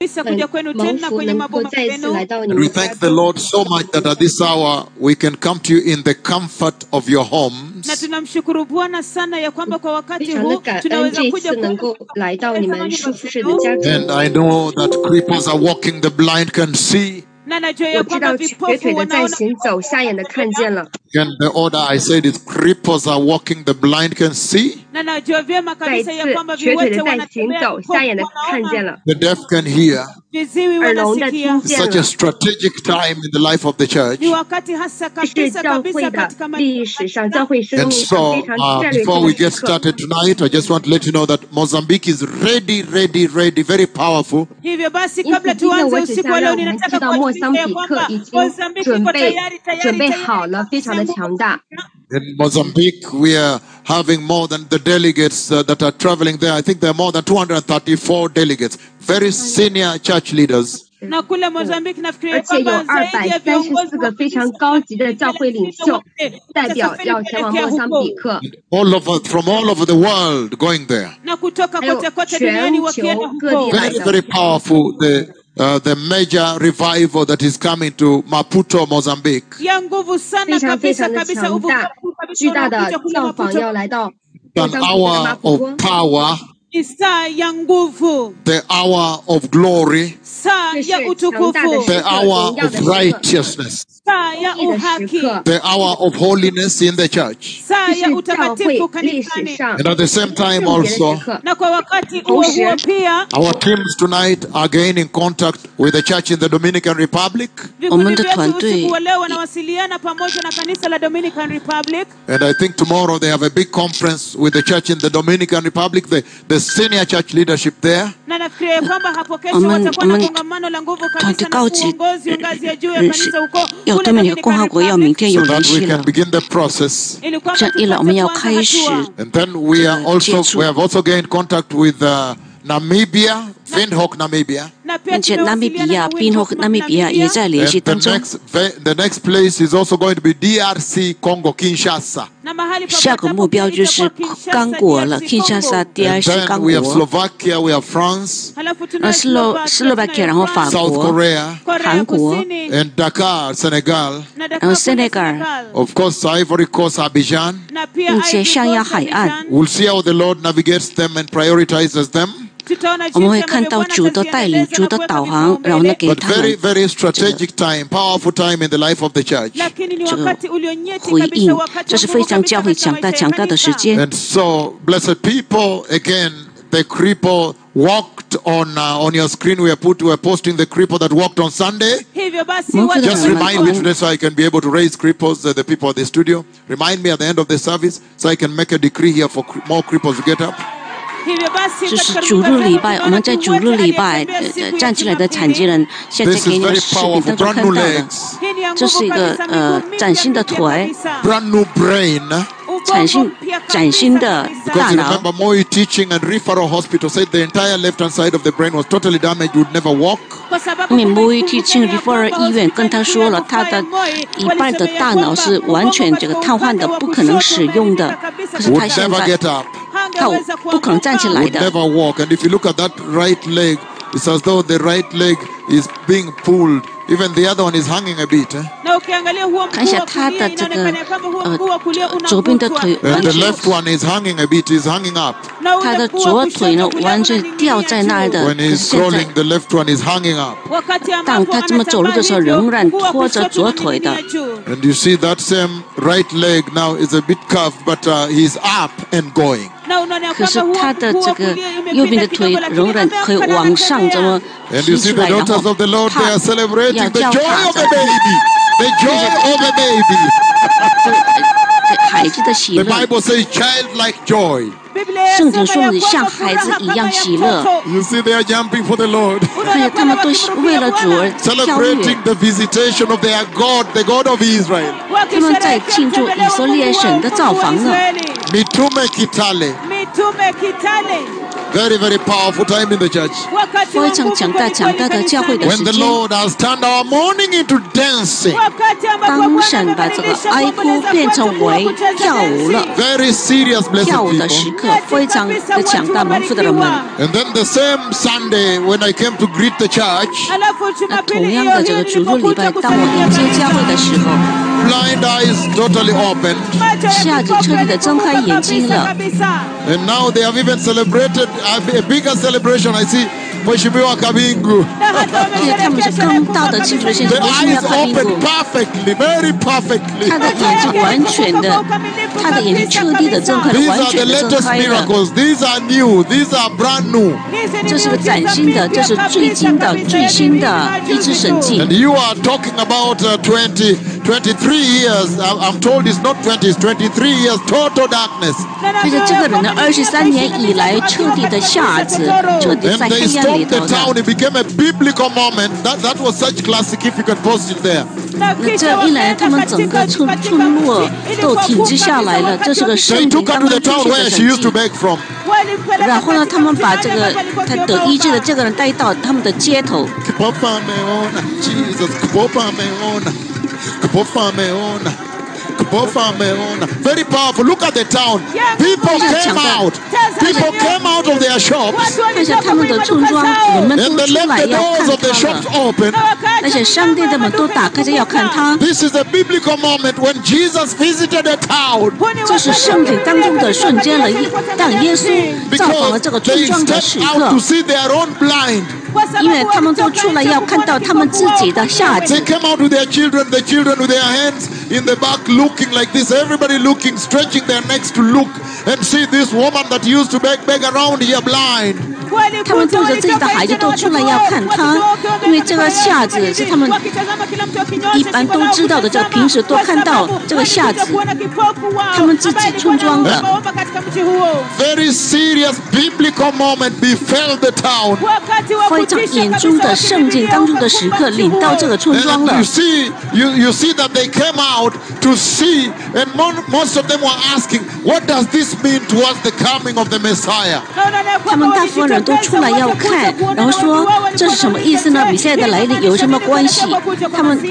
蒙福能够再次来到你 And we 们家 thank the 中。 Lord so much that at this hour we can come to you in the comfort of your homes. 非常的感恩，这次能够来到你们舒适的家中。 And I know that cripples are walking, the blind can see. 我知道瘸腿的在行走，瞎眼的看见了。 And the order I said is cripples are walking, the blind can see. 再一次，瘸腿的在行走，瞎眼的看见了。 The deaf can hear. 耳聋的听 It's 见 such a 了。 strategic time in the life of the church. 这是教会的历史上，教会生 And 命上 so, 非常战略 before 性 we 的 get 时刻。 started tonight, I just want to let you know that Mozambique is ready, very powerful. 因此，今天我只想让我们知道，莫桑比克已经准备好了，非常的强大。 In Mozambique, we are having more than the delegates that are traveling there. I think there are more than 234 delegates, very senior church leaders. 而且有234个非常高级的教会领袖代表要前往莫桑比克， From all over the world going there. 还有全球各地来 Very 的。 powerful. The major revival that is coming to Maputo, Mozambique. 非常非常的强大，巨大的造访要来到莫 An 桑比克的 hour 马普 of 多， power, the hour of glory, 这是强大的时 the 刻， hour 荣耀 of 的时刻， righteousness, 义的时刻， the hour of holiness in the church. 这是教会历史上 And at the same time 圣洁的时 also, 刻。 同时 our teams tonight are gaining contact with the church in the Dominican Republic. 我们的团队 And I think tomorrow they have a big conference with the church in the Dominican Republic, the senior church leadership there. 我们团队高级人士要对面的共和国要明天 So 有联 that we 系 can 了， begin the process. 这样一来我们要开始 And then we have also gained contact with Namibia, Windhoek, Namibia. 并且纳米比亚、宾后纳米比亚也在联系 And 当中。 the next place is also going to be DRC, Congo, Kinshasa. 下个目标就是刚果了，kinshasa And DRC then 刚 we have 果， Slovakia, we have France, 斯洛伐克，然后法 South 国、 Korea, 韩国， and Dakar, Senegal. 然后塞内加尔， Of course, Ivory Coast, Abidjan. 并且象牙海岸， We'll see how the Lord navigates them and prioritizes them. 我们会看到主的带领、主的导航，然后呢给 But 他们 very strategic time, powerful time in the life of the church. 这个回应，这是非常教会强大的时间。 And so, blessed people, again, the cripple walked on your screen. We are posting the cripple that walked on Sunday. Just remind me today so I can be able to raise cripples, the people at the studio. Remind me at the end of the service so I can make a decree here for more cripples to get up. 这是主日礼拜，我们在主日礼拜站起来的残疾人，现在给你们视频当中看到的，这是一个崭新的腿， brand new brain. 崭新的大 Because you 脑。 remember Moi Teaching and Referral Hospital said the entire left-hand side of the brain was totally damaged, would never walk. 因为莫伊提清 referral 医院跟他说了，他的一半的大脑是完全这个瘫痪的，不可能使用的。可是 Would 他现 never 在 get up. 他不可能站起来 Would 的。 never walk. And if you look at that right leg, it's as though the right leg is being pulled. Even the other one is hanging a bit. 看一下他的这个左边的腿 And 完 the 全， left one is hanging a bit, is hanging up. 他的左腿呢完全吊在那儿的。 When 可 he's 是现在 crawling, the left one is hanging up. 当他这么走路的时候，仍然拖着左腿的。 And you see that same right leg now is a bit curved, but he's up and going. 可是他的这个右边的腿仍然可以往上这么 And you 提 see 出 the 来，然 daughters 后 of the Lord, they 他 are celebrating 要 the 叫 joy 他 of 着 a baby. The joy of a baby. 孩子的喜 The 乐。 Bible says childlike joy. 圣经说你像孩子一样喜乐， You see, they are jumping for the Lord, 看见他们都为了主而跳跃， celebrating the visitation of their God, the God of Israel. 他们在庆祝以色列神的造访呢。 Mitume Kitale. Very, very powerful time in the church. 非常强大的教会的 When 时 the 间。 Lord has turned our mourning into dancing. 当神把这个哀哭变成为跳舞了， Very serious, 跳 blessed 舞的时 people. 刻非常的强大，蒙福的人们。 And then the same Sunday, when I came to greet the church, 那同样的这个主日礼拜，当我迎接教会的时候， blind eyes totally opened. 瞎子彻底的睁开眼睛了。 And now they have even celebrated a bigger celebration. I see Mheshimiwa Kabingu. 而且他们是更大的庆祝的现 The 象，为什么要 eyes 看冰 opened 谷？ perfectly, very perfectly. 他的眼睛完全的，他的眼睛彻底的睁开了， These 完 are the 全的睁 latest 开了。 miracles. These are new. These are brand new. 这是个崭新的，这是最新的、最新的医治神迹。 And you are talking about 23 years. I'm told it's not 20, it's 23 years total darkness. 而且这个人呢，23年以来彻底的瞎子，彻底 And 在 they 黑暗里 stopped the 头 town. 的。 It became a biblical moment. That was such classic if you can post it there. 那这一来，他们整个村落都停滞下来了，这是个 They 圣灵 took 当 her to 中 the 出 town 现 where 的 she 神 used to 迹。 beg from. 然后呢，他们把这个他得医治的这个人带到他们的街头。 Kupopa meona, Jesus, kupopa meona, kupopa meona, kupopa meona. Very powerful. Look at the town. People came out. People came out of their shops 看一下他们的村庄，人们 and 都 they 出 left 来 the 要 doors 看 of the 他 shops 了， open. 而且商店的门都打开着要看他。 This is a biblical moment when Jesus visited a town 这是圣经当中的瞬间了，当耶稣造访了 because 这个村 they 庄的时 stepped out 刻 to，see their own blind. 因为他们都出来要看到他们自己的瞎 They 子。 came out with their children, the children with their hands in the back looking like this. Everybody looking, stretching their necks to look and see this woman that used to beg around here blind. 他们带着自己的孩子都出来要看他，因为这个瞎子是他们一般都知道的，这平时都看到这个瞎子，他们自己村庄的。 Very serious biblical moment befell the town. 非常严重的圣经当中的时刻，领到这个村庄 And 了 you。see that they came out to see, and most of them were asking, what does this mean towards the coming of the Messiah? 他们大部分人都出来要看，然后说这是什么意思呢？比赛的来临有什么关系？他们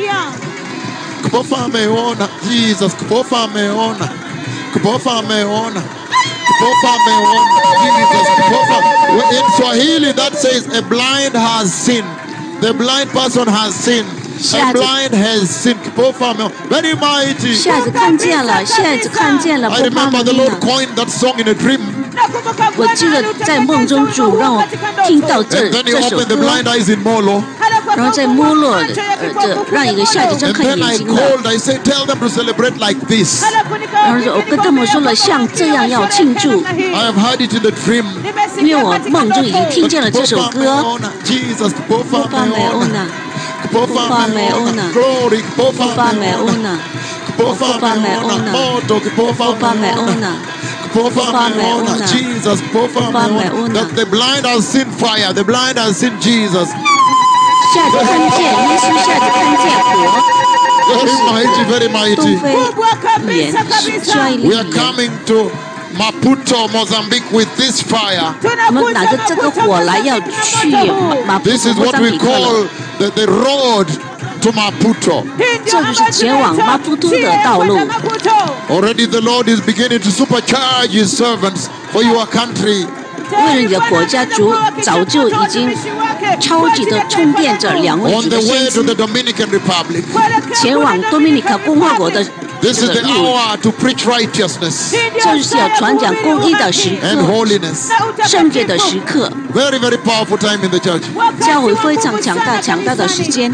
Kupofa meona, Jesus, kupofa meona, kupofa meona. Kupofa meona, Jesus, kupofa. In Swahili that says a blind has sinned. The blind person has sinned. A blind has sinned. Kupofa meona. Very mighty. 瞎子看见了，瞎子看见了， I 不怕 remember 蒙 the 蔽 Lord 了。 coined that song in a dream. 我记得在梦中主让我听到 And then he 这首 opened the 歌， blind eyes in Molo. 然后在摩洛的这让一个瞎子睁 And 开 then 眼 I 睛了。 called, I said, tell them to celebrate like this. 然后我跟他们说了，像这样要庆祝， I have heard it in the dream. 因为我梦中已经听见了这首歌。 Jesus, Kupofa 巴梅欧 meona. 娜， Kupofa meona. Glory, Kupofa 巴梅欧 meona. 娜， Kupofa meona. Moto, Kupofa 巴梅欧 meona. 娜。 Kupofa meona. Jesus, Kupofa meona. That the blind has seen fire. The blind has seen Jesus. 瞎子看见耶稣，瞎子看见火， Very mighty, very 东 mighty. 非远摔 We are 离。 coming to Maputo, Mozambique with this fire. 我们拿着这个火来要去马普 This is 莫 what 桑 we 比克了， call the road to Maputo. 这就是前往马普托的道路。 Already the Lord is beginning to supercharge His servants for your country. 为了你的国家，主早就已经超级的充电着两位 On 主 the 的先 way to 知， the Dominican Republic. 前往多米尼卡共和国的 This 这 is 个 the 路， hour to preach righteousness 这就是要传讲公义的时 and 刻， holiness. 圣洁的时刻。 Very, very powerful time in the church. 教会非常强大的时间。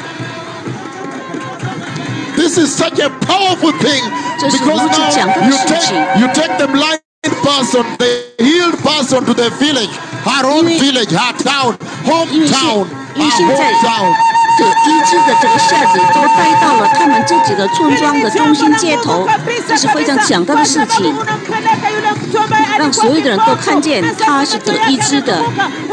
This is such a powerful thing 这是 because 如此强大 now 的事情。 you take the blind person, the healed person to the village, her own 因为 village, her town, 因为 hometown, 现 her 在 hometown. 这医治的这个瞎子都带到了他们自己的村庄的中心街头，这是非常强大的事情，让所有的人都看见他是得医治的。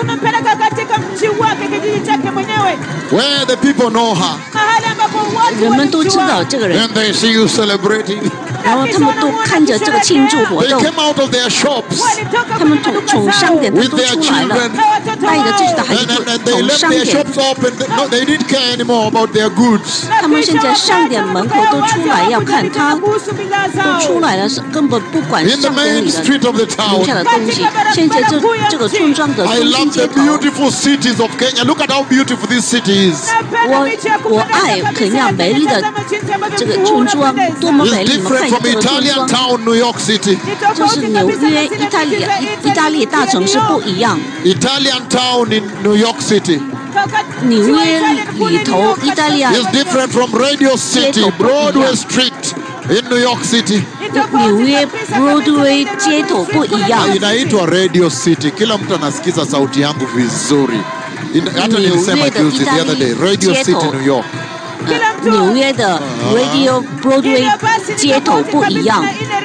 Where the people know her 人们都知道这个人， and they see you celebrating. 然后他们都看着这个庆祝活 They 动， came out of their shops 他们从商店都 with their 出来了， children. 带着自己的孩子 And they 从 left 商 their 店， shops open. No, they didn't care anymore about their goods. 他们现在商店门口都出来要看他，都出来了，是根本不管 In the 商店 main 里的 street of the 留下 town. 的东西。现在这个村庄的 I 中心 love 街 the 头， beautiful cities of Kenya. Look at how beautiful this city is. 我爱肯亚美丽的这个村庄，多么美 It's 丽！你们看 different 一下 from 这个村 Italian 庄， town, New York City. 这是纽约、意大利大城市不一样。 Italian town in New York City 纽约里头，意大利 is different from Radio City, Broadway Street in New York City. 纽约 Broadway 街头不一样。 Inaitwa Radio City. Kila mtu anasikiza sauti yangu vizuri. Hata nilisema juzi the other day, Radio City, New York. 纽约的 Radio Broadway 街头不一样。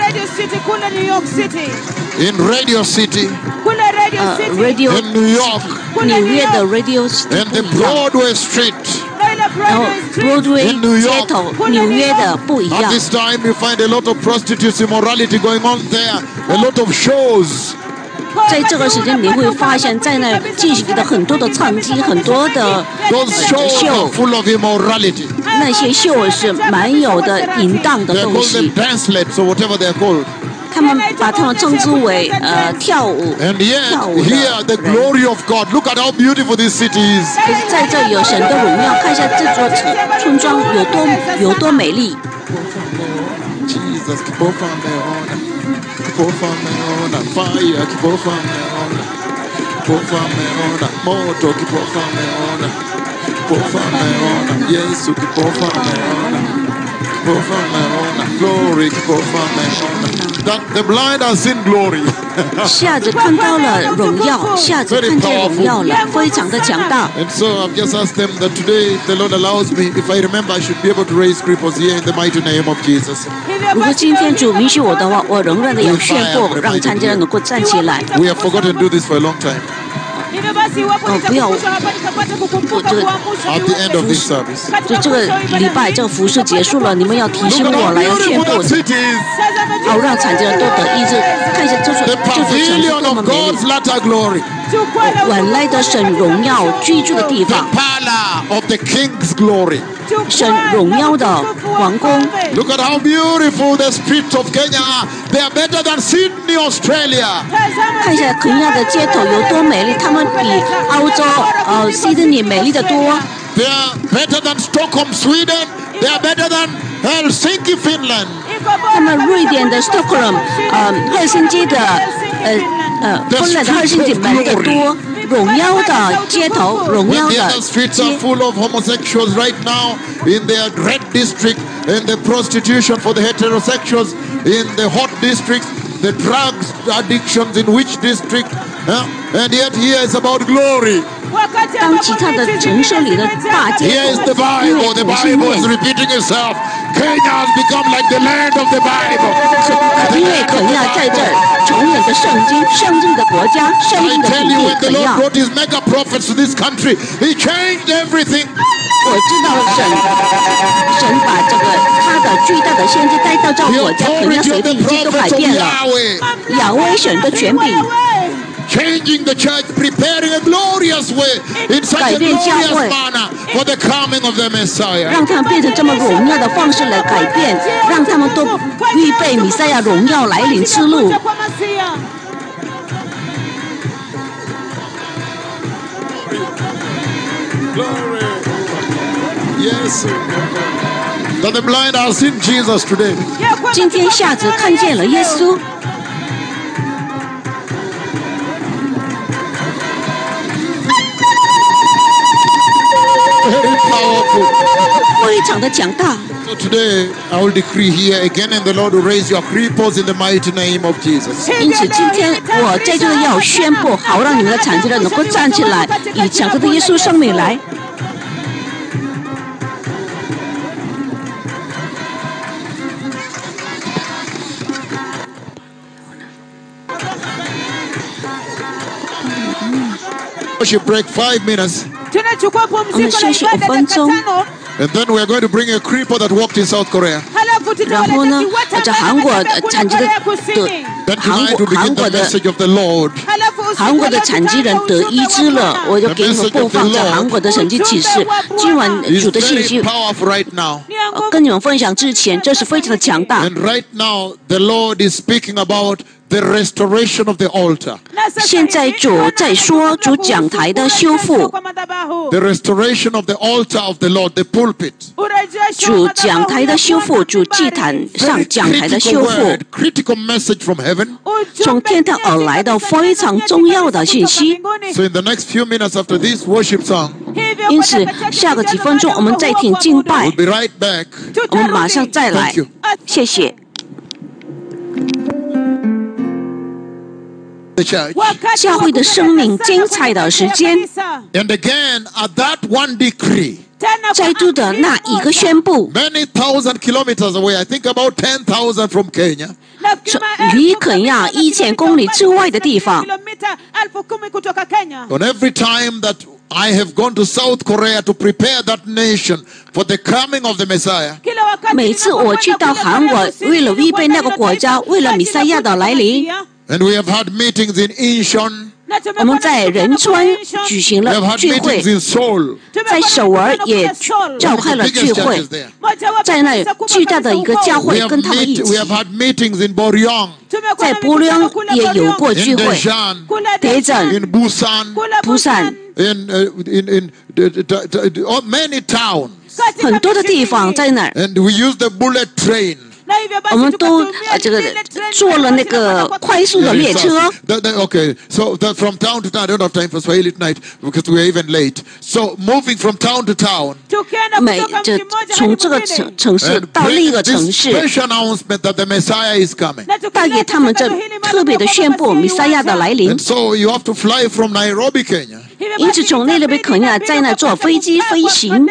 In Radio City, Radio in New York, 纽约的 Radio City in 不 the 一样， Broadway Street. 然后 Broadway In New 街 York 头纽约的不一 At 样。 this time, you find a lot of prostitutes, immorality going on there, a lot of shows. 在这个时间，你会发现在那进行的很多的唱机，很多的 Those shows are 秀， full of immorality. 那些秀是蛮有的淫荡的 They 东 call 西 them， dancelets or whatever they're called. 他们把他们称之为跳舞 And yet, 跳舞 here, 的 the 人。 glory of God. Look at how beautiful this city is. 可是在这有神的荣耀，看一下这座村庄有多美丽。 Jesus, kipofa meona, kipofa meona, fire, kipofa meona, kipofa meona, moto, kipofa meona, kipofa meona, Yesu, kipofa meona, kipofa meona, glory, kipofa meona. That the blind are seen glory. 下子看到了荣耀，下子看见荣耀了，非常的强大。 And so I've just asked them that today the Lord allows me, if I remember, I should be able to raise cripples here in the mighty name of Jesus. 如果今天主允许我的话，我仍然的要宣布，让残疾人能够站起来。 We have forgotten to do this for a long time. 不要，这个 At the end of this service. 就这个礼拜这个服饰结束了，你们要提醒 Look at 我 how 来，要宣 beautiful 布 that，city is. 好让残疾人都得医治。看一下这座 The 城市 pavilion 多么 of 美丽 God's，latter glory. 晚来的神荣耀居住的地 The 方， palace of the King's glory. 神荣耀的皇宫。 Look at how beautiful the streets of Kenya are. They are better than Sydney, Australia. 看一下肯亚的街头有多美丽，他们比澳洲悉尼美丽的多。 They are better than Stockholm, Sweden. They are better than Helsinki, Finland. 他们瑞典的 Stockholm，赫尔辛基的芬兰的赫尔辛基美丽的多。荣耀的街头，荣 When 耀 the 的 other streets are 街。 full of homosexuals right now in their red district, and the prostitution for the heterosexuals in the hot districts, the drugs addictions in which district, and yet here is about glory. 当其他的城市里的大街 Here is the 头，因 Bible. 为 The 我是 Bible is 念， repeating itself. Kenya has become like the land of the Bible. 因为肯亚在这重演的圣经，圣经的国家，圣 I 经的土 tell you, 地 when the 肯 Lord 亚。 brought his mega prophets to this country, he changed everything. 我知道神把这个他的巨大的先知带到这 The 个国家，肯亚 authority 水 of the 平已经都改 prophets of 变了。 Yahweh. 亚威神的权柄， Changing the church, preparing a glorious way in such a 改变教会。 glorious manner for the coming of the Messiah. 让他们变成这么荣耀的方式来改变，让他们都预备弥赛亚荣耀来临之路。 Glory. Yes. That the blind are seeing Jesus today. 今天瞎子看见了耶稣， Very powerful. 非常的强大。 So today I will decree here again, and the Lord will raise your cripples in the mighty name of Jesus. 因此，今天我在这里要宣布，好让你们的残疾人能够站起来，以强大的耶稣生命来。 Worship break 5 minutes, 我们休息5分钟， and then we are going to bring a cripple that walked in South Korea. 然后呢，这韩国残疾的韩国的残疾人得医治了，我就给你们播放这韩国的神迹启示。今晚主的信息跟你们分享之前，这是非常的强大。 And right now, the Lord is speaking about the restoration of the altar. 现在主在说主讲台的修复。 The restoration of the altar of the Lord, the pulpit. 主讲台的修复，主祭坛上讲台的修复。 Critical message from heaven. 从天堂而来的非常重要的信息。 So in the next few minutes after this worship song, 因此下个几分钟我们再听敬拜。 we'll be right back. 我们马上再来。谢谢。教会的生命精彩的时间。 And again, at that one decree, 再度的那一个宣布 many thousand kilometers away, I think about 10,000 from Kenya, 离肯亚1000公里之外的地方。 on every time that I have gone to South Korea to prepare that nation for the coming of the Messiah, 每次我去到韩国，为了预备那个国家，为了弥赛亚的来临。 and we have had meetings in Incheon, 我们在仁川举行 we have 了 had 聚会， meetings in Seoul, 在首尔也召开了 biggest 聚会 churches，there. 在那里巨大的一个教 We 会 have, 跟他们一 we 起 have，had meetings in Boryong, 在波良也有过 in 聚会， Daejeon, 德镇、 in Busan, 釜山 in many towns. 很多的地方在那儿， And we use the bullet train. 我们都这个坐了那个快速的列车。 Okay, so from town to town, I don't have time for Swahili tonight because we are even late. So moving from town to town. 从这个城市到另一个城 This 市， special announcement that the Messiah is coming. 带给他们这特别的宣布弥赛亚的来临。 And so you have to fly from Nairobi, Kenya. 因此从内罗毕肯亚在那坐飞机飞行，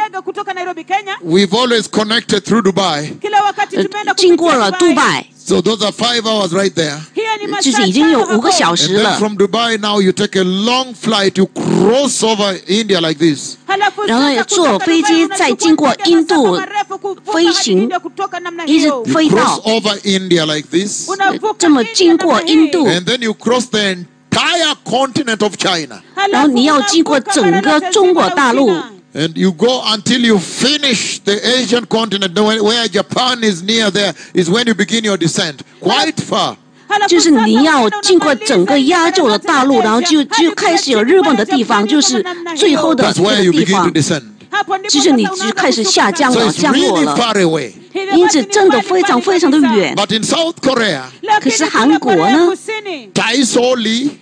We've always connected through Dubai. 经过了杜拜， So those are 5 hours right there. 就是已经有5个小 And 时 then 了。 from Dubai now you take a long flight, you cross over India like this. 然后坐飞机再经过印度飞行，一直 You 飞 cross 到 over India like this. 这么经过印度， And then you cross the entire continent of China. 然后你要经过整个中国大陆。 And you go until you finish the Asian continent, where Japan is near there, is when you begin your descent. Quite far. 就是你要经过整个亚洲的大陆，然后就开始有日本的地方，就是最后的 That's 这 where 个 you 地 begin 方 to，descend. 就是你就开始下降 So 了， it's 降落 really 了。 far away. 因此真的非常非常的远。 But in South Korea, 可是韩国呢？ Tai So Lee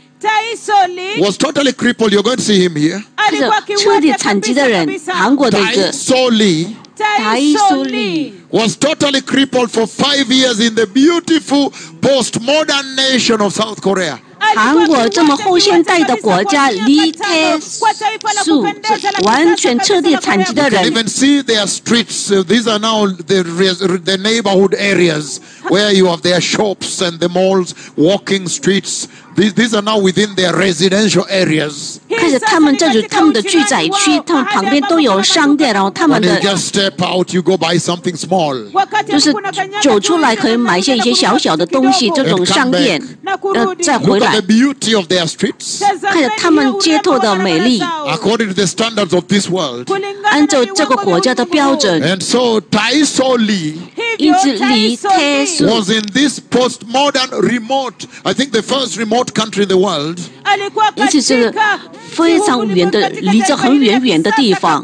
was totally crippled. You're going to see him here. 这彻底残疾的人，韩国的一 Tai 个 So Lee 台苏利 was totally crippled for 5 years in the beautiful postmodern nation of South Korea. 韩国这么后现代的国家，李泰素是完全彻底残疾的 You can 人。 even see their streets. These are now the neighborhood areas where you have their shops and the malls, walking streets. These are now within their residential areas. 看着他们这里，他们的住宅区，他们旁边都有商店，然后他们 When you 的 just step out, you go buy something small. 就是走出来可以买一些小小的东西，这种商店，再回 Look 来 at the beauty of their streets. 看着他们街头的美丽， According to the standards of this world. 按照这个国家的标准， And so Tai So Lee 因此李泰素 was in this postmodern remote, I think the first remote country in the world. 因此是非常远的，离着很远远的地方。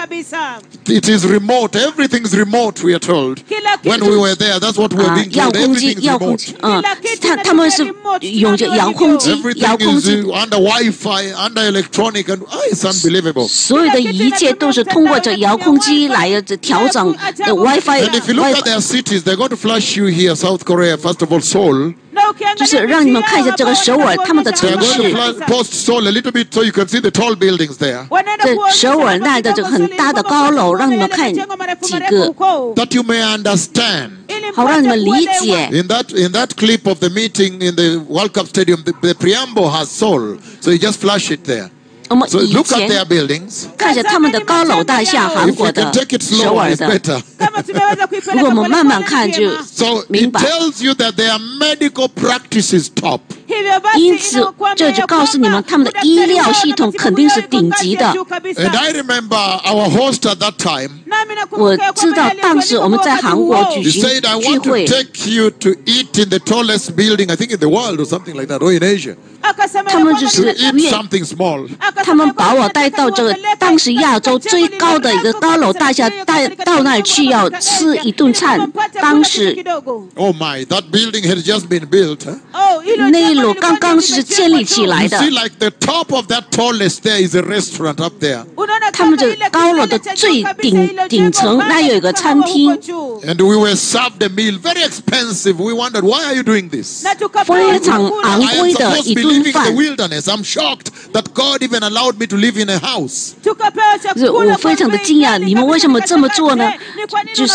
It is remote. Everything is remote, we are told. When we were there, that's what we were being 遥 told. 控机， Everything is 遥控 remote. 机，他们是用着遥控机，遥 Everything 控 is 机， under Wi-Fi, under electronic, and it's unbelievable. 所有的一切都是通过这遥控机来调整 WiFi， And if you look at their cities, they're going to flash you here, South Korea, first of all, Seoul. 就是让你们看一下这个首尔他们的 They're 城 going to 市。 post Seoul a little bit so you can see the tall buildings there. 这首尔那的这个很大的高楼，让你们看几个， That you may understand. 好让你们理解。 In that clip of the meeting in the World Cup Stadium, the preamble has Seoul. So you just flash it there. 我们 So 以 look at 前 their buildings. 看着他们的高楼大厦，韩 If 国 we 的 can take it、 首 slow, 尔 it's 的， better. 如果我们慢慢看就 So 明 it 白。 tells you that their medical practice is top. 因此，这就告诉你们，他们的医疗系统肯定是顶级的。 And I remember our host at that time. 我知道当时我们在韩国举 He 行 said, I 聚 want to 会， take you to eat in the tallest building, I think in the world or something like that, or in Asia. 他们就是 To eat 愿 something small. 他们把我带到这个当时亚洲最高的一个高楼大厦，带到那里去要吃一顿餐。当时 Oh my, that building had just been built. Huh? 那一楼刚刚是建立起来 You 的， see, like the top of that tallest there is a restaurant up there. 他们这高楼的最顶层那有一个餐厅， And we were served a meal, very expensive. We wondered, why are you doing this? 非常昂 I am 贵的 supposed 一 to be 顿 living in 饭 the。wilderness. I'm shocked that God even allowed me to live in a house. 是我非常的惊讶，你们为什么这么做呢？就是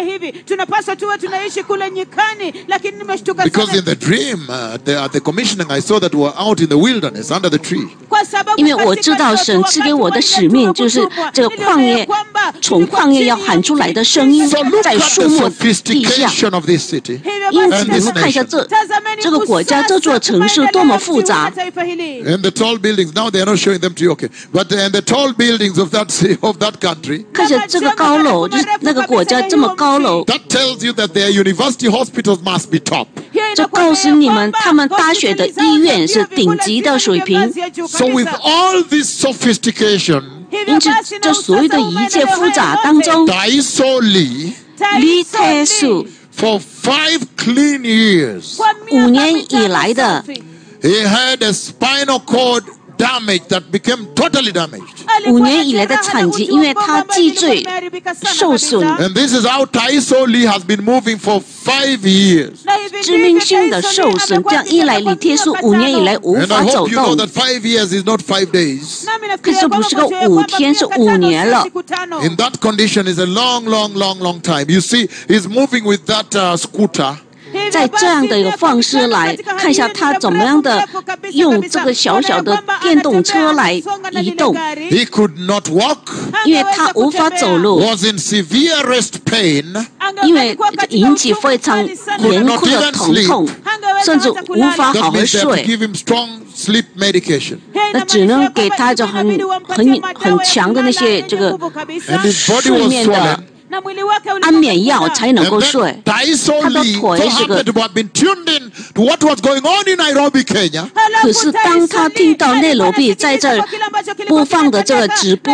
Because in the dream, at the commissioning, I saw that we were out in the wilderness under the tree. 因为我知道神赐给我的使命就是这个旷野，从旷野要喊出来的声音 So look 在 at 树 the 木地下。 sophistication of this city. 因此，你们看一下这个国家这座城市多么复杂。 And the tall buildings, now they are not showing them to you, okay. But and the tall buildings of that city, of that country, 看一下这个高楼，就是那个国家这么高楼， that tells you that their university hospitals must be top. 就告诉你们，他们大学的医院是顶级的水平。 So with all this sophistication, 因此，这所有的一切复杂当中， Daiso Lee, 李泰树 for 5 clean years, 5年以来的， he had a spinal cord damage that became totally damaged. 5年以来的残疾，因为他脊椎受损， And this is how Daiso Lee has been moving for 5 years. 致命性的受损，这样一来，李铁树5年以来无 And 法 I 走 hope you know 动。 that 5 years is not 5 days. 可是不是个5天，是5年了。 In that condition is a long, long, long, long time. You see, he's moving with that scooter. 在这样的一个方式来看一下他怎么样的用这个小小的电动车来移动， He could not walk, 因为他无法走路， was in severe wrist pain, 因为引起非常严酷的疼痛，甚至无法好 that 好 means they have to 睡。 give him strong sleep medication. 那只能给他一种很强的那些这个 And his body 睡 was 眠的 swollen. 安眠药才能 And 够 then 睡。 Daiso 他的 Lee 腿 so 是个 happened to have been tuned in to what was going on in Nairobi, Kenya. 可是当他听到内罗毕在这儿播放的这个直播，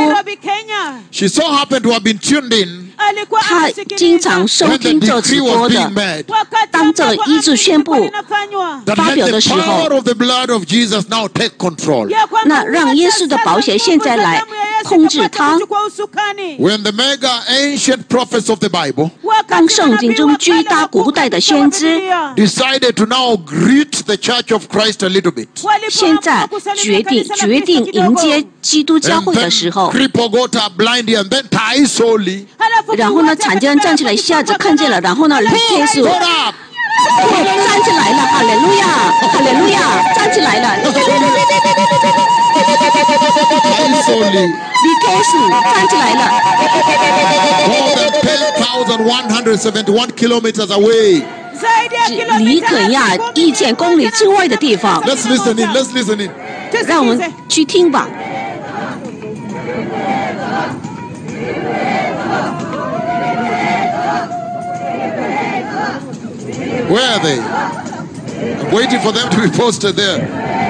She so happened to have been tuned in 他经常收 when the 听这直 decree 播 was 的 being。made. 当这个医治宣布 That 发 let 表 the 的时候 power，of the blood of Jesus now take control. 那让耶稣的宝血现在来控制他。 When the mega ancient prophets of the Bible 当圣经中巨大古代的先知 decided to now greet the Church of Christ a little bit. 现在决定迎接基督教 And 会 then 的时候， cripple got up, blind ear, and then Daiso Lee 然后呢，残疾人站起来，一下子看见了，然后呢，耶稣 got up. 站起来了，哈利路亚，哈利路亚，站起来了， Daiso Lee, 李天使站起来了， more than 10,171 kilometers away. 离肯亚1000公里之外的地方， Let's listen in. Let's listen in. 让我们去听吧。 Where are they? I'm waiting for them to be posted there.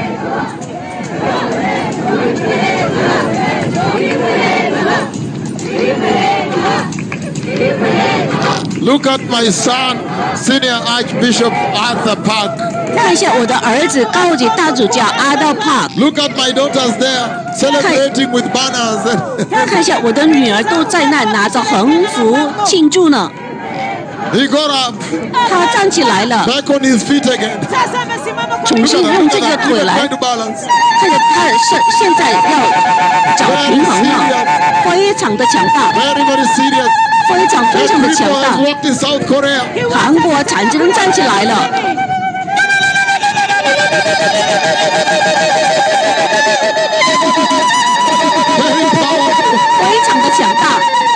Look at my son, Senior Archbishop Arthur Park. 看一下我的儿子高级大主教阿道帕， Look at my daughters there, celebrating with banners. 看一下我的女儿都在那拿着横幅庆祝呢。 He got up, 他站起来了， back on his feet again. 重新用这个腿来 Trying to balance. 看着他现在要找平衡了，非常的强大， Very, very serious. 非常 The 的 people 强 has 大。 walked in South Korea. 韩国残疾人站起来了， Very powerful. 非常的强大。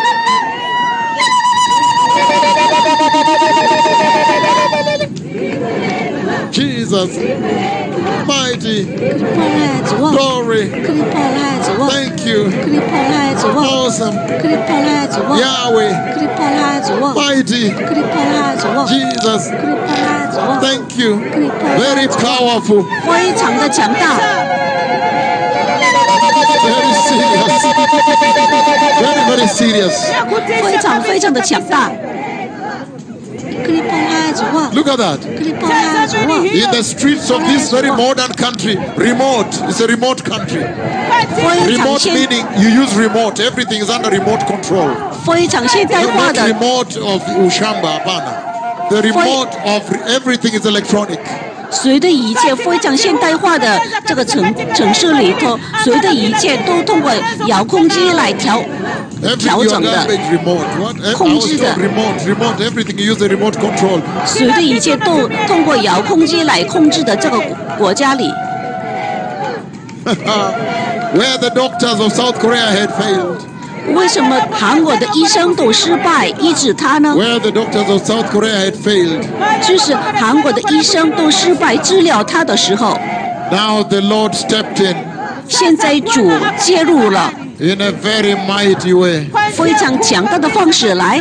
Jesus, mighty, 克里波拉主啊， glory, 克里波拉主啊， thank you, 克里波拉主啊， awesome, 克里波拉主啊， Yahweh, 克里波拉主啊， mighty, 克里波拉主啊， Jesus, 克里波拉主啊， thank you, 克里波拉 very 主啊， powerful, 非常的强大， very serious, very serious. 非常的强大。克里波拉主啊， Look at that. 克里波拉主啊， In the streets of this very modern country, remote, it's a remote country. 非常 Remote 现 meaning you use remote, everything is under remote control. 非常现代化 Not 的 remote of Ushamba, Apana. The remote of everything is electronic. 随的一切非常现代化的这个城市里头，随的一切都通过遥控器来调 Everything you are 整的， garbage remote. What? I 控 was 制的。 told remote, everything you use the remote control. 随的一切都通过遥控器来控制的这个国家里， Where the doctors of South Korea had failed. 为什么韩国的医生都失败医治他呢？ Where the doctors of South Korea had failed. 就是韩国的医生都失败治疗他的时候， Now the Lord stepped in 现在主介入了， in a very mighty way. 非常强大的方式来。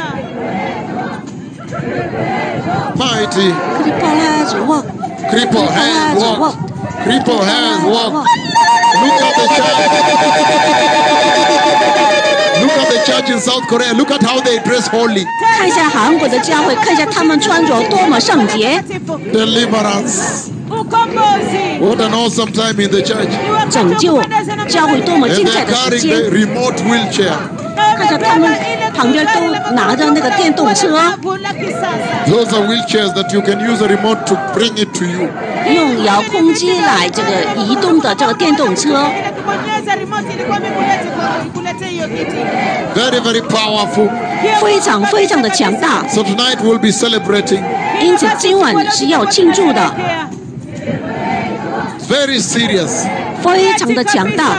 Mighty. 克里波拉主啊， Cripple hands walked. Cripple hands walked. Look at the church. Look at the church in South Korea. Look at how they dress holy. 看一下韩国的教会，看一下他们穿着多么圣洁， Deliverance. What an awesome time in the church. 拯救教会多么 And 精彩 they're 的时 carrying 间 the。remote wheelchair. 看着他们旁边都拿着那个电动车， Those are wheelchairs that you can use a remote to bring it to you. 用遥控器来这个移动的这个电动车， Very, very powerful. 非常的强大。 So tonight we'll be celebrating. 因此今晚是要庆祝的， Very serious. 非常的强大。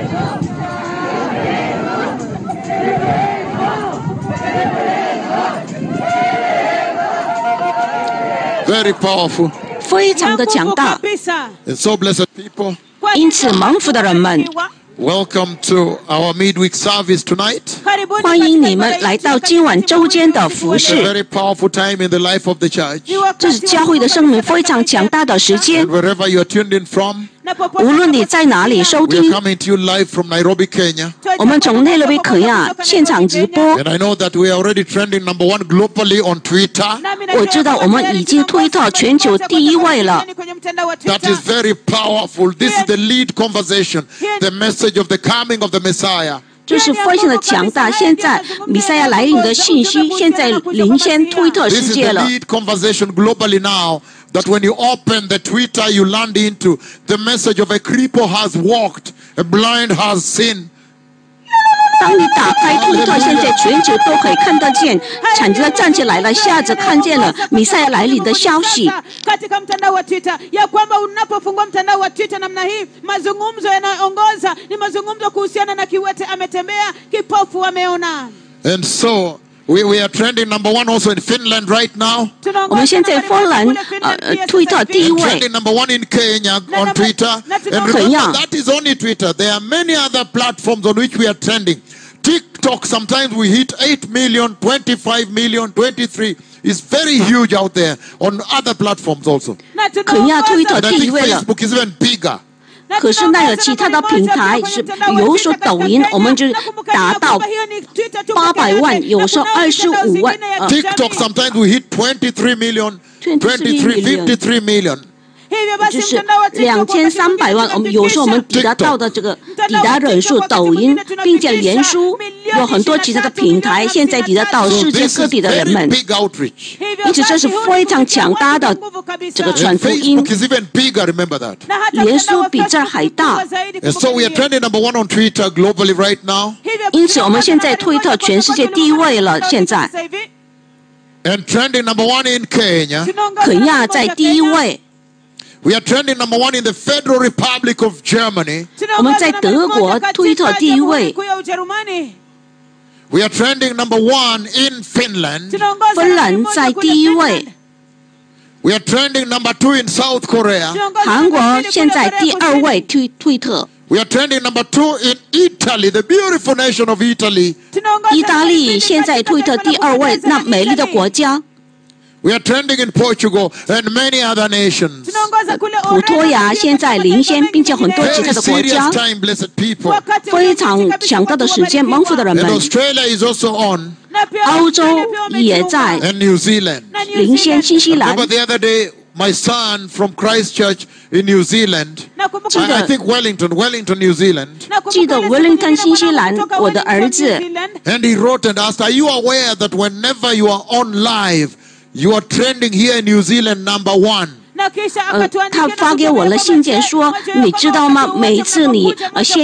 Very powerful. 非常的强大。 And so blessed people. 因此蒙福的人们， Welcome to our midweek service tonight. 欢迎你们来到今晚周间的服 It's a 事。 very powerful time in the life of the church. 这是教会的生命非常强大的时间 And。wherever you are tuned in from, 无论你在哪里收 we are 听， coming to you live from Nairobi, Kenya. 我们从内罗毕肯亚现场直播。 And I know that we are already trending number one globally on Twitter. 我知道我们已经推到全球第一位了， That is very powerful. This is the lead conversation, the message of the coming of the Messiah. 这是非常的强大。现在弥赛亚来临的信息，现在领先推特 This 世 is 界 the 了。 lead conversation globally now. That when you open the Twitter, you land into the message of a cripple has walked, a blind has seen. 当你打开推特，现在全球都可以看得见，产子站起来了，下子看见了弥赛亚来临的消息。 katika mtandao wa Twitter ya kwamba unapofungua mtandao wa Twitter namna hii, mazungumzo yanaongoza ni mazungumzo kuhusiana na kiwete ametembea, kipofu ameona. And so we are trending number one also in Finland right now. 我们现在芬兰推特第一 And 位， trending number one in Kenya on Twitter. And remember, Kenya. that is only Twitter. There are many other platforms on which we are trending. TikTok, sometimes we hit 8 million, 25 million, 23. It's very huge out there on other platforms also. 肯亚推特 And I 第一 think 位了。 Facebook is even bigger. 可是那个其他的平台是，有时候抖音我们就达到800万，有时候25万。 TikTok, sometimes we hit 23 million, 23, 53 million. 就是2300万，我们有时候我们抵达的这个抵达人数，抖音，并且脸书有很多其他的平台，现在抵达到 So 世界 this 各 is 地的人 very 们， big outreach. 因此这是非常强大的这个 And 传福音 Facebook，is even bigger, remember that. 脸书比这儿还大。 And so we are trending number one on Twitter globally right now. 因此我们现在推特全世界第一位了，现在 And trending number one in Kenya. 肯亚在第一位。 We are trending number 1 in the Federal Republic of Germany. 我们在德国推特第1位， We are trending number 1 in Finland. 芬兰在第1位， We are trending number 2 in South Korea. 韩国现在第2位推特， We are trending number 2 in Italy, the beautiful nation of Italy. 意大利现在推特第2位，那美丽的国家。 We are trending in Portugal and many other nations. 葡萄牙现在领先，并且很多其 Very 他的国 serious 家， time, blessed people. 非常强大的时间，蒙福的人 And 们， Australia is also on, 澳洲也在 and New Zealand. 领先新西兰 Remember。the other day, my son from Christchurch in New Zealand, I think Wellington, New Zealand, 记得 Wellington 新西兰，我的儿子 and he wrote and asked, are you aware that whenever you are on live, you are trending here in New Zealand number 1? 他发给我了信件说，你知道吗？每一次你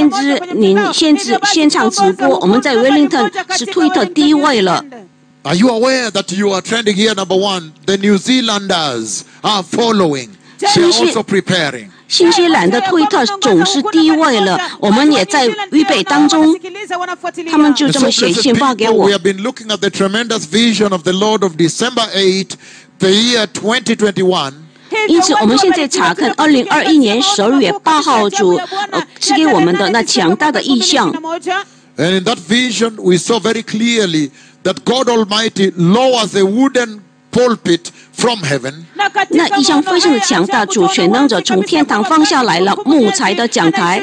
现场直播，我们在 Wellington 是推特第1位了。 Are you aware that you are trending here number 1? The New Zealanders are following. They are also preparing. 新西兰的推特总是第1位了，我们也在预备当中。他们就这么写信发给 we 我。 have been looking at the tremendous vision of the Lord of December 8, the year 2021. 因此，我们现在查看2021年12月8号主赐给我们的那强大的意象。 And in that vision, we saw very clearly that God Almighty lowers a wooden pulpit from heaven. 那意象非常的强大，主全能者从天堂放下来了木材的讲台。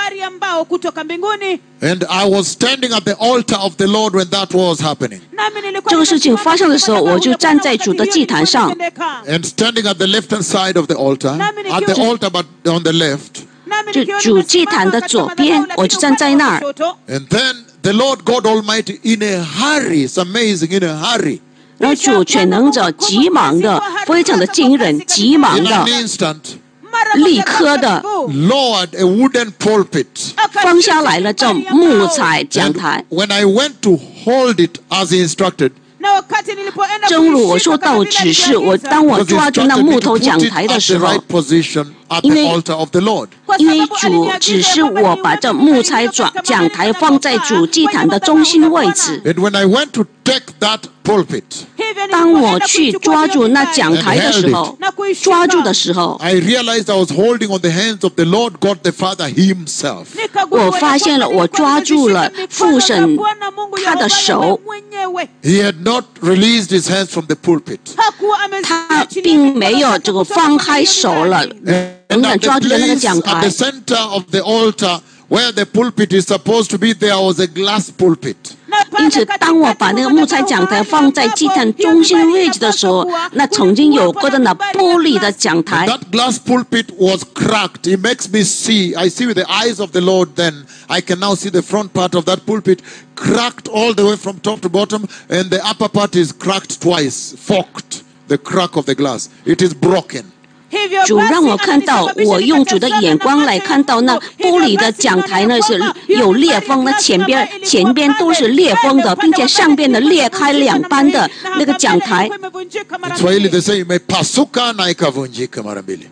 And I was standing at the altar of the Lord when that was happening. 这个事情发生的时候，我就站在主的祭坛上。 And standing at the left-hand side of the altar, at the altar but on the left. 就主祭坛的左边，我就站在那儿。 And then the Lord God Almighty in a hurry, it's amazing, in a hurry. 然后主全能者急忙的，非常的惊人，急忙 In 的， an instant, 立刻的 lowered a wooden pulpit. 放下来了这木材讲 And 台。 when I went to hold it as he instructed, 正如我说到指示，当我 because he 抓住那 instructed me 木 to 头讲 put it 台的 at 时 the 候， right position at the 因为 altar of the Lord. 因为主指示我把这木材讲台放在主祭坛的中心位置。 And when I went to take that pulpit, 当我去抓住那讲台的时候，抓住的时候， I realized I was holding on the hands of the Lord God the Father himself. 我发现了我抓住了父神他的手， He had not released his hands from the pulpit. 他并没有这个放开手了，仍 And 然 at 抓 the 住了那个 place, 讲 at 台 the。center of the altar, where the pulpit is supposed to be, there was a glass pulpit. 因此，当我把那个木材讲台放在祭坛中心位置的时候，那曾经有过的那玻璃的讲台， That glass pulpit was cracked. It makes me see. I see with the eyes of the Lord then. I can now see the front part of that pulpit cracked all the way from top to bottom, and the upper part is cracked twice, forked, the crack of the glass. It is broken. 主让我看到，我用主的眼光来看到那玻璃的讲台呢是有裂缝，那前边都是裂缝的，并且上边的裂开两半的那个讲台。 In Swahili they say, imepasuka na ikavunjika mara mbili.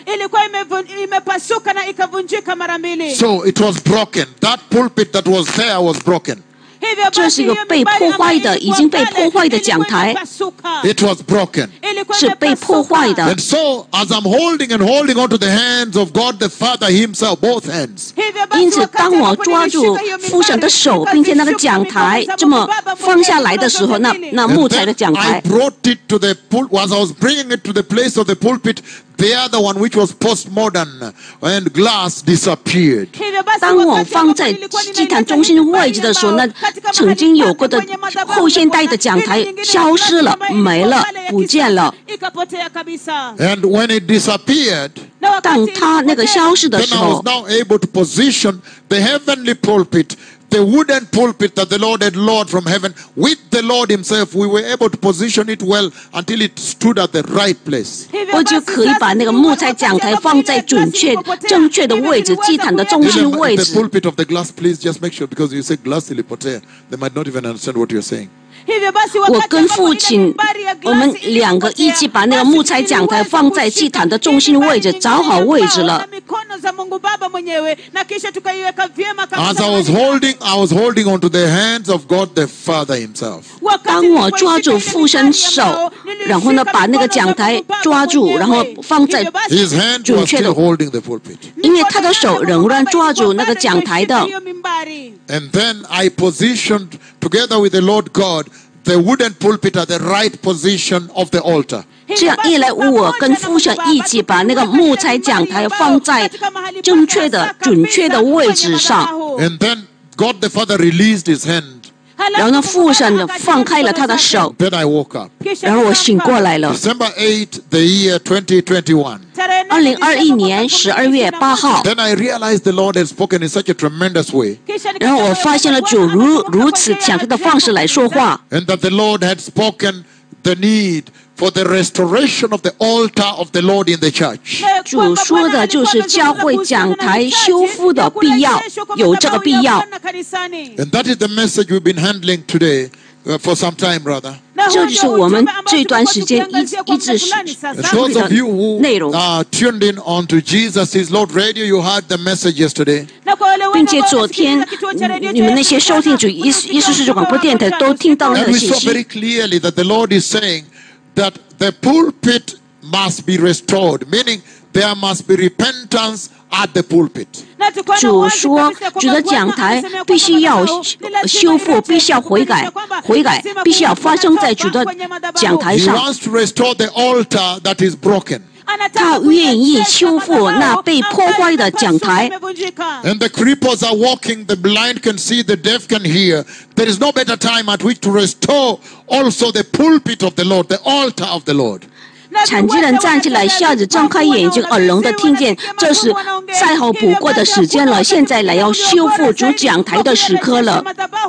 So it was broken. That pulpit that was there was broken. 这是一个被破坏的，已经被破坏的讲台， It was broken. 是被破坏的。 And so, as I'm holding onto the hands of God the Father himself, both hands, 因此，当我抓住父神的手，并且那个讲台这么放下来的时候，那木 and 材的 then 讲 I 台， brought it to the pulpit. As I was bringing it to the place of the pulpit, the other one, which was postmodern and glass, disappeared. 当我放在祭坛中心位置的时候，那曾经有过的后现代的讲台消失了，没了，不见了。 And when it disappeared, 当它那个消失的 then 时 I was 候， now able to position the heavenly pulpit, the wooden pulpit that the Lord had lowered from heaven, with the Lord himself. We were able to position it well until it stood at the right place. 我就可以把那个木材讲台放在正确的位置，祭坛的中心 Remember, 位 the 置。 pulpit of the glass, please just make sure, because you say glass ilipotea, they might not even understand what you're saying. 我跟父亲，我们2个一起把那个木材讲台放在祭坛的中心位置，找好位置了。 As I was holding onto the hands of God the Father Himself. 当我抓住父神手，然后呢，把那个讲台抓住，然后放在准确的，因为他的手仍然抓住那个讲台的。 And then I positioned together with the Lord God the wooden pulpit at the right position of the altar. 这样一来，我跟父神一起把那个木材讲台放在正确的、准确的位置上。 And then God the Father released His hand. 然后呢，父神放开了他的手。 Then I woke up. 然后我醒过来了。 December 8, the year 2021. 2021年12月8号。 Then I realized the Lord had spoken in such a tremendous way. 然后我发现了主如此强大的方式来说话。 And that the Lord had spoken the need for the restoration of the altar of the Lord in the church. 主说的就是教会讲台修复的必要，有这个必要。 And that is the message we've been handling today for some time, brother. 这就是我们这段时间一直处理的内容。 Tuned in onto Jesus is Lord Radio, you heard the message yesterday. 并且昨天你们那些收听主耶稣是主广播电台都听到了 And we 信 saw 息。 very clearly that the Lord is saying that the pulpit must be restored, meaning there must be repentance at the pulpit. 主说，主的讲台必须要修复，必须要悔改，必须要发生在主的讲台 He 上。 wants to restore the altar that is broken. 他愿意修复那被破坏的讲台。 And the cripples are walking, the blind can see, the deaf can hear. There is no better time at which to restore also the pulpit of the Lord, the altar of the Lord. 残疾人站起来，瞎子睁开眼睛，耳聋的听见，这是再好不过的时间了。现在来要修复主讲台的时刻了。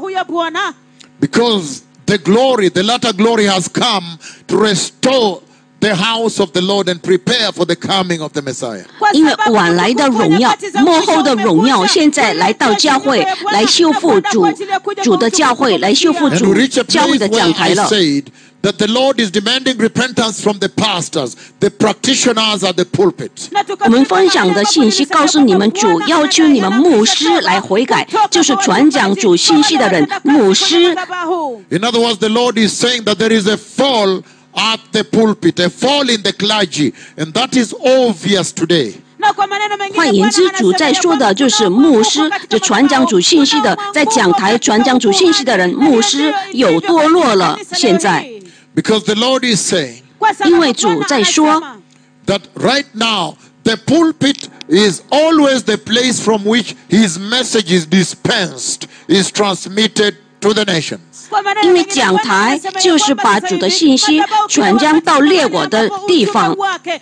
Because the glory, the latter glory has come to restore the house of the Lord and prepare for the coming of the Messiah. 因为晚来的荣耀，幕后的荣耀，现在来到教会，来修复主的教会，来修复 And 主 we reach a 教会 place 的 where 讲台 I 了。 said that the Lord is demanding repentance from the pastors, the practitioners at the pulpit. 我们分享的信息告诉你们，主要求你们牧师来悔改，就是传讲主信息的人，牧师。 In other words, the Lord is saying that there is a fall at the pulpit, a fall in the clergy, and that is obvious today. 换言之，主在说的就是牧师，就传讲主信息的，在讲台传讲主信息的人，牧师有堕落了。现在， Because the Lord is saying 因为主在说， that right now the pulpit is always the place from which His message is dispensed, is transmitted to the nations. 因为讲台就是把主的信息传讲到列国的地方。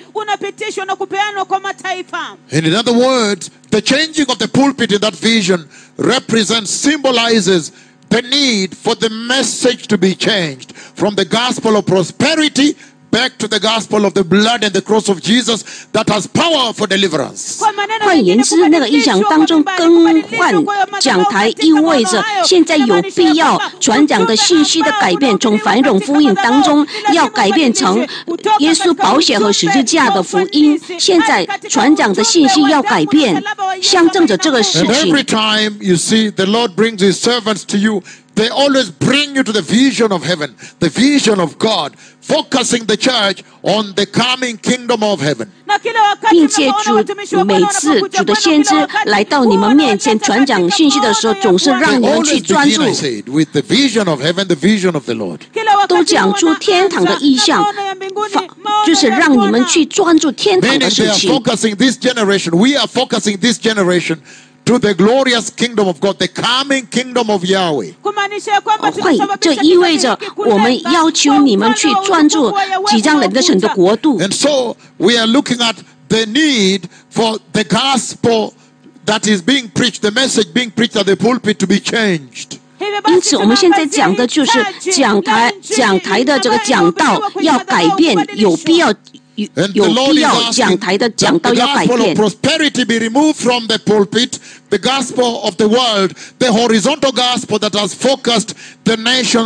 And in other words, the changing of the pulpit in that vision represents, symbolizes the need for the message to be changed from the gospel of prosperity back to the gospel of the blood and the cross of Jesus that has power for deliverance. 换言之，那个意象当中更换讲台，意味着现在有必要传讲的信息的改变，从繁荣福音当中要改变成耶稣宝血和十字架的福音。现在传讲的信息要改变，象征着这个事 And 情。 every time you see the Lord brings His servants to you, they always bring you to the vision of heaven, the vision of God, focusing the church on the coming kingdom of heaven. 并且主每次主的先知来到你们面前传讲信息的时候，总是 They 让你们去 always 专 begin, 注， I said, with the vision of heaven, the vision of the Lord. 都讲出天堂的意象，就是让你们去专注天堂 Meaning 的 they 事 are 情。 focusing this generation, we are focusing this generation to the glorious kingdom of God, the coming kingdom of Yahweh. 这意味着我们要求你们去专注即将来的神的国度。 And so we are looking at the need for the gospel that is being preached, the message being preached at the pulpit to be changed. 因此，我们现在讲的就是讲台的这个讲道要改变，有必要 And the Lord is asking 讲台的讲 that 道 the 要改 gospel 变 of。prosperity be removed from the pulpit, the gospel of the world, the horizontal gospel that has focused the nations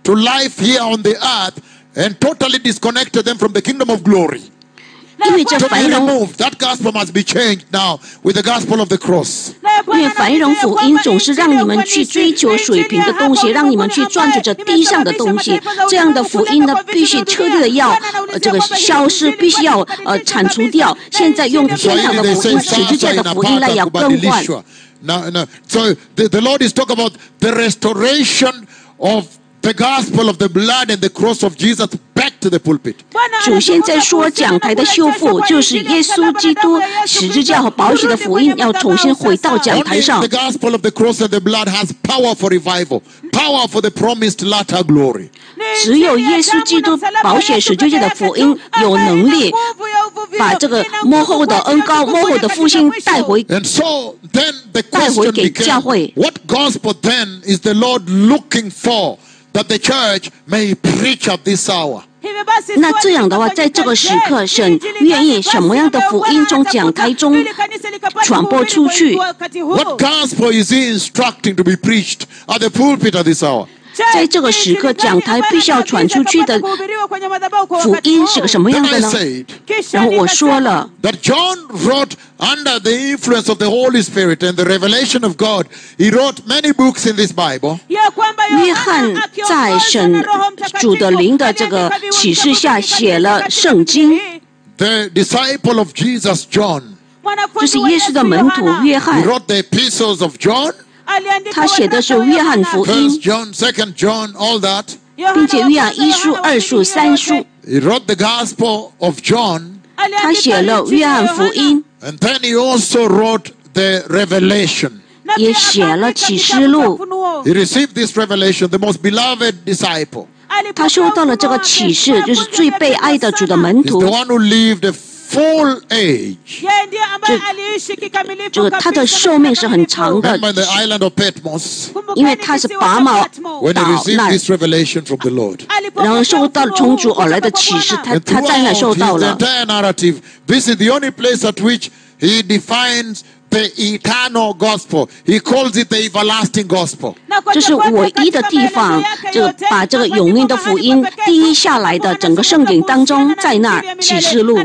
to life here on the earth and totally disconnected them from the kingdom of glory. 因为这 To be 繁荣， removed, that gospel must be changed now with the gospel of the cross. 因为繁荣福音总是让你们去追求水平的东西，让你们去专注着地上的东西。这样的福音呢，必须彻底的要这个消失，必须要铲除掉。现在用 That's 天 why 堂的 they 福 say 音、十字架 Sasa 的 in 福音来要 Apata 更换。 Kubadilishwa. No. So the Lord is talking about the restoration of the gospel of the blood and the cross of Jesus back to the pulpit. 主现在说讲台的修复，就是耶稣基督十字架和宝血的福音要重新回到讲 Only 台上 the。gospel of the cross and the blood has power for revival, power for the promised latter glory. 只有耶稣基督宝血十字架的福音有能力把这个幕后的恩膏、幕后的复兴带回。 And so then the 带回 question 给教 became, 会。 what gospel then is the Lord looking for that the church may preach at this hour? 那这样的话，在这个时刻，神愿意什么样的福音从讲台中传播出去？ What gospel is he instructing to be preached at the pulpit at this hour? 在这个时刻，讲台必须要传出去的福音是个什么样 Then 的 I 呢？ said 然后我说了， that John wrote under the influence of the Holy Spirit and the revelation of God. He wrote many books in this Bible. 约翰在神主的灵的这个启示下写了圣经， The disciple of Jesus, John, 这是耶稣的门徒约 he 翰， wrote the epistles of John, 他写的是约翰福 First 音， John, Second John, all that. 并且约翰一书、二书、三书， He wrote the Gospel of John, 他写了约翰福音， and then he also wrote the Revelation. 也写了启示录。 He received this revelation, the most beloved disciple. 他收到了这个启示，就是最被爱的主的门 He's 徒 the。one who lived a full age. 这个他的寿命是很长的， Remember the island of Patmos 因为他是拔毛 when he 岛 received 那儿， this revelation from the Lord. 然后受到从主而来的启示，他 And 他在那 throughout 受到 his 了。 entire narrative, this is the only place at which he defines the eternal gospel. He calls it the everlasting gospel. 这是唯一的地方，这个把这个永远的福音定义下来的整个圣经当中，在那儿启示录。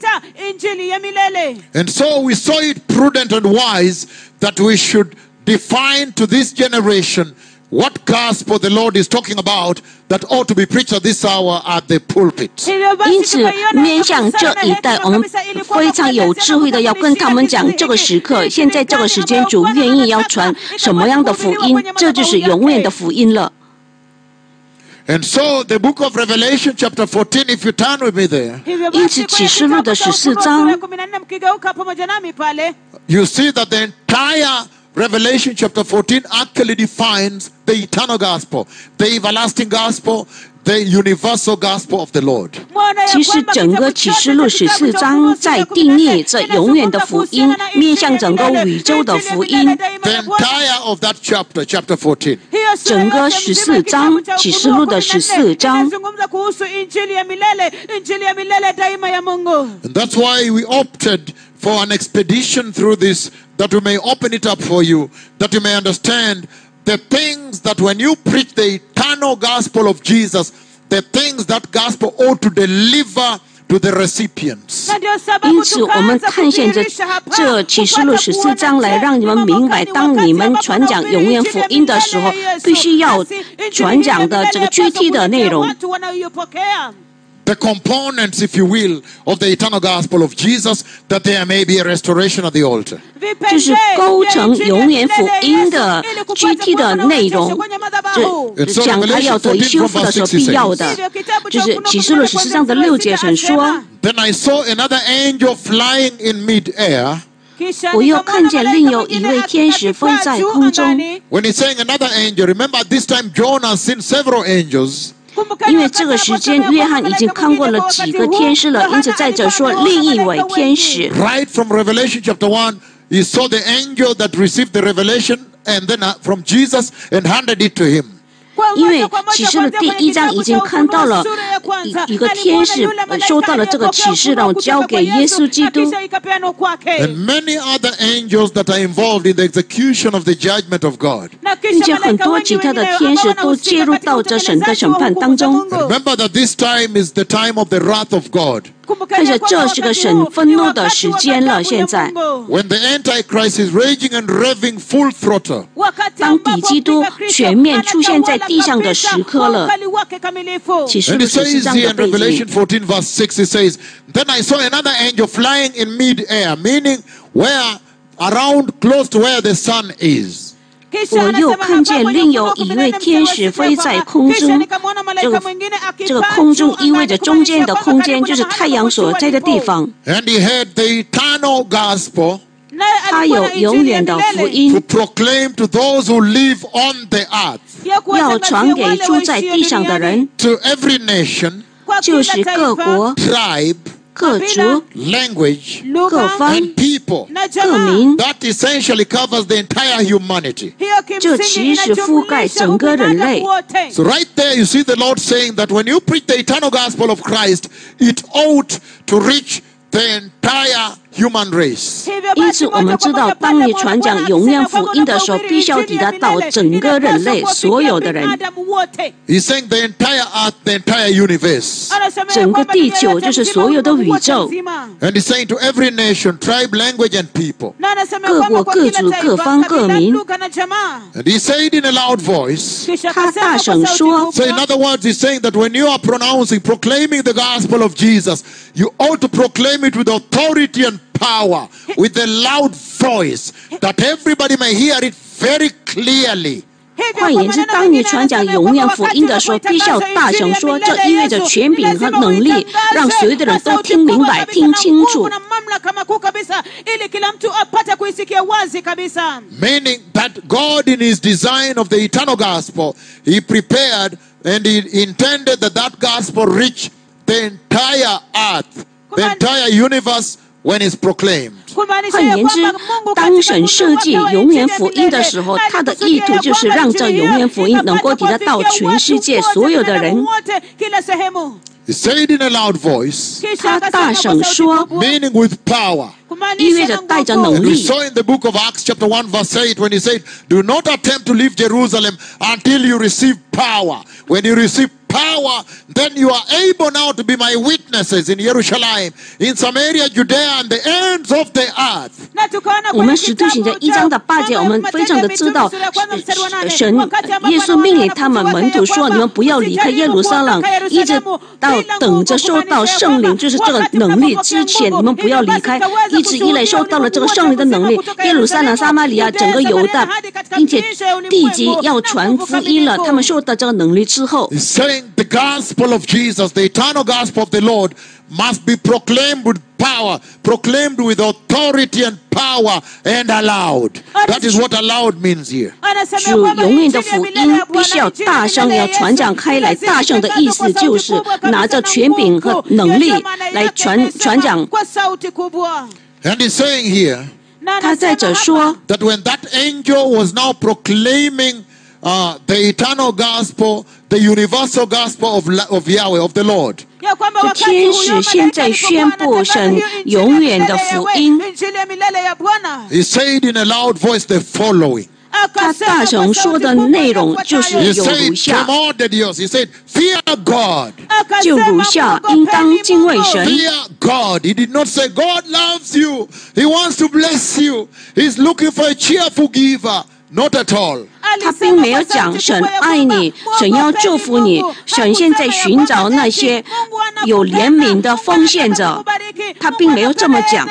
And so we saw it prudent and wise that we should define to this generation what gospel the Lord is talking about that ought to be preached at this hour at the pulpit. 因此，面向这一代，我们非常有智慧的要跟他们讲，这个时刻，现在这个时间，主愿意要传什么样的福音，这就是永远的福音了。 And so the book of Revelation chapter 14, if you turn with me there, 因此，启示录的14章， you see that the entire Revelation chapter 14 actually defines the eternal gospel, the everlasting gospel, the universal gospel of the Lord. 其实整个启示录14章在定义这永远的福音，面向整个宇宙的福音。 The entire of that chapter, chapter 14. 整个14章，启示录的14章。 And that's why we opted for an expedition through this, that we may open it up for you, that you may understand the things that when you preach the eternal gospel of Jesus, the things that gospel ought to deliver to the recipients. 因此，我们看见这启示录14章来让你们明白，当你们传讲永远福音的时候，必须要传讲的这个具体的内容。 The components, if you will, of the eternal gospel of Jesus, that there may be a restoration at the altar. 就是构成永远福音的具体的内容，这讲台要得以修复的所必要的，就是启示录14章的6节神说。 Then I saw another angel flying in mid-air. 我又看见另有一位天使飞在空中。 When he's saying another angel, remember at this time John has seen several angels. 因为这个时间，约翰已经看过了几个天使了，因此在这说另一位天使。 Right from Revelation chapter 1, he saw the angel that received the revelation and then from Jesus and handed it to him. 因为启示录第1章已经看到了一个天使收到了这个启示，然后交给耶稣基督。 And many other angels that are involved in the execution of the judgment of God. 并且很多其他的天使都介入到这神的审判当中。 Remember that this time is the time of the wrath of God. 但是这是个神愤怒的时间了，现在。 When the Antichrist is raging and revving full throttle. 当敌基督全面出现在地上的时刻了。启示录14章的背景。 Revelation 14 verse 6 it says, Then I saw another angel flying in mid-air, meaning where around close to where the sun is. 我又看见另有一位天使飞在空中，这个空中意味着中间的空间，就是太阳所在的地方。 And he had the eternal gospel. 他有永远的福音 to proclaim to those who live on the earth. 要传给住在地上的人 to every nation, 就是各国 tribe, 各族 language, 各方 and people. 各民 That essentially covers the entire humanity. 这其实覆盖整个人类。 So right there you see the Lord saying that when you preach the eternal gospel of Christ, it ought to reach the entire human race. 因此我们知道，当你传讲永远福音的时候，必须要抵达到整个人类所有的人。 He's saying the entire earth, the entire universe. 整个地球就是所有的宇宙。 And he's saying to every nation, tribe, language, and people. 各国各族各方各民。 And he said in a loud voice. 他大声说。 So in other words, he's saying that when you are proclaiming the gospel of Jesus, you ought to proclaim it with authority and power, with a loud voice, that everybody may hear it very clearly. 换言之，当你传讲永远福音的时候，必须要大声说，这意味着权柄和能力，让所有的人都听明白、听清楚。 Meaning that God in his design of the eternal gospel, he prepared and he intended that that gospel reach the entire earth, the entire universe when it's proclaimed. 换言之，当神设计永远福音的时候，他的意图就是让这永远福音能够抵达到全世界所有的人。 He said in a loud voice, 他大声说 meaning with power. 意味着带着能 We 力。 saw in the book of Acts chapter 1 verse 8 when he said, do not attempt to leave Jerusalem until you receive power. When you receive power, then you are able now to be my witnesses in Jerusalem, in Samaria, Judea, and the ends of the earth. 我们使徒行传1章的8节，我们非常的知道，神耶稣命令他们门徒说：“你们不要离开耶路撒冷，一直到等着受到圣灵，就是这个能力之前，你们不要离开。一直以来受到了这个圣灵的能力，耶路撒冷、撒玛利亚、整个犹大，并且地极要传福音了。他们受到这个能力之后。” He's saying the gospel of Jesus, the eternal gospel of the Lord, must be proclaimed with power, proclaimed with authority and power, and allowed. That is what allowed means here. 主永远的福音必须要大声要传讲开来，大声的意思就是拿着权柄和能力来传讲。 And he's saying here 他在这说 that when that angel was now proclaiming the eternal gospel, the universal gospel of Yahweh, of the Lord. 天使现在宣布神永远的福音。 He said in a loud voice the following. 他大声说的内容就是有如下。 He said, fear God. 就如下，应当敬畏神。 Fear God. He did not say God loves you. He wants to bless you. He's looking for a cheerful giver. Not at all. 他并没有讲神爱你，神要祝福你，神现在寻找那些有怜悯的奉献者，他并没有这么讲。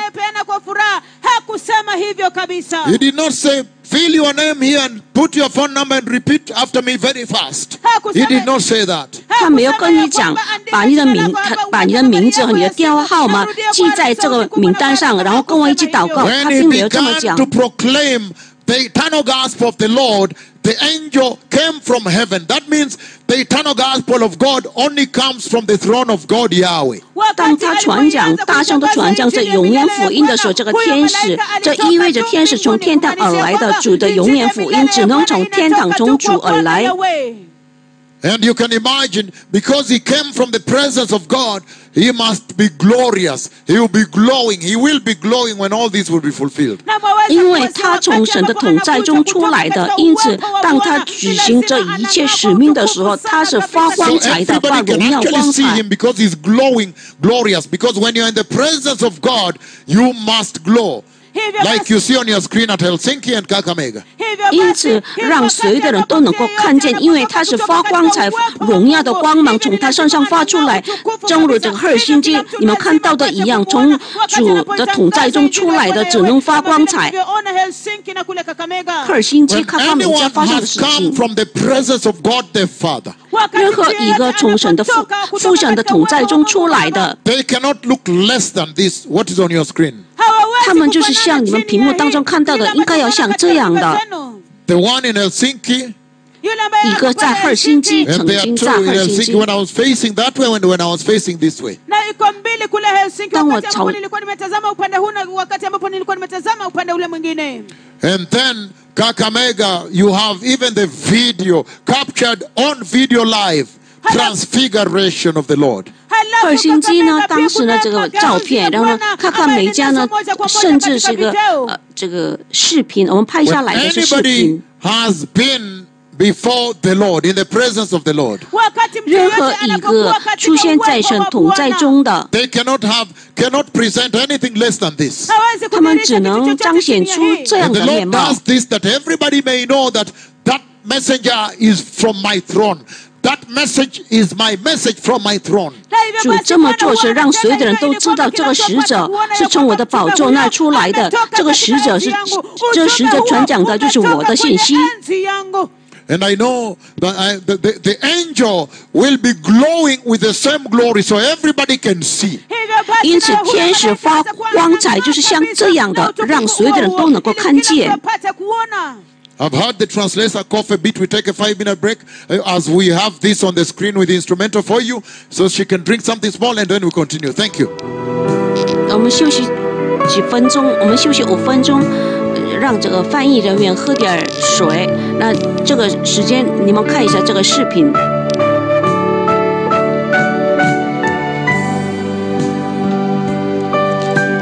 He did not say, fill your name here and put your phone number and repeat after me very fast. He did not say that. 他没有跟你讲，把你的名字和你的电话号码记在这个名单上，然后跟我一起祷告。他 When he 并没有这么 began 讲。 to proclaim the eternal gospel of the Lord, the angel came from heaven. That means the eternal gospel of God only comes from the throne of God, Yahweh. 当他传讲大声的传讲这永远福音的时候，这个天使，这意味着天使从天堂而来的主的永远福音，只能从天堂从主而来。 And you can imagine, because he came from the presence of God, he must be glorious. He will be glowing. He will be glowing when all this will be fulfilled. 因为他从神的同在中出来的，因此当他举行这一切使命的时候，他是发 So 光彩的，发 everybody can 荣耀 actually 光 see 彩。 him because he's glowing, glorious. Because when you're in the presence of God, you must glow. Like you see on your screen at Helsinki and Kakamega. 因此，让所有的人都能够看见，因为他是发光彩、荣耀的光芒从他身上发出来，正如这个赫尔辛基你们看到的一样，从主的同在中出来的，只能发光彩。赫尔辛基、 When 卡卡梅加 anyone 发生的 has 事 come 情， from the presence of God the Father, 任何一个从神的父神的同在中出来的， they cannot look less than this, what is on your screen. 他们就是像你们屏幕当中看到的，应该要像这样的。 The one in Helsinki, 一个在赫尔辛基， and 曾 there are 经 two 在 in 赫尔辛 Helsinki 基。 when I was facing that way and when I was facing this way. 当我朝 And then Kakamega, you have even the video, captured on video live, transfiguration of the Lord. 赫尔辛基呢，当时呢这个照片，然后呢，卡卡梅加呢，甚至是个这个视频，我们拍 When 下来的是视 anybody 频。 has been before the Lord, in the presence of the Lord, 任何一个出现在神同在中的， they cannot present anything less than this. 他们只能彰显出这样 And 的 the 面 Lord 貌 does。this that everybody may know that that messenger is from my throne. That message is my message from my throne. 主这么做是让所有的人都知道，这个使者是从我的宝座那儿出来的。这个使者是，这使者传讲的就是我的信息。 And I know that the angel will be glowing with the same glory so everybody can see. 因此，天使发光彩就是像这样的，让所有的人都能够看见。 I've heard the translator cough a bit. We take a 5-minute break as we have this on the screen with the instrumental for you, so she can drink something small and then we continue. Thank you. 我们休息几分钟，我们休息5分钟，让这个翻译人员喝点水。那这个时间，你们看一下这个视频。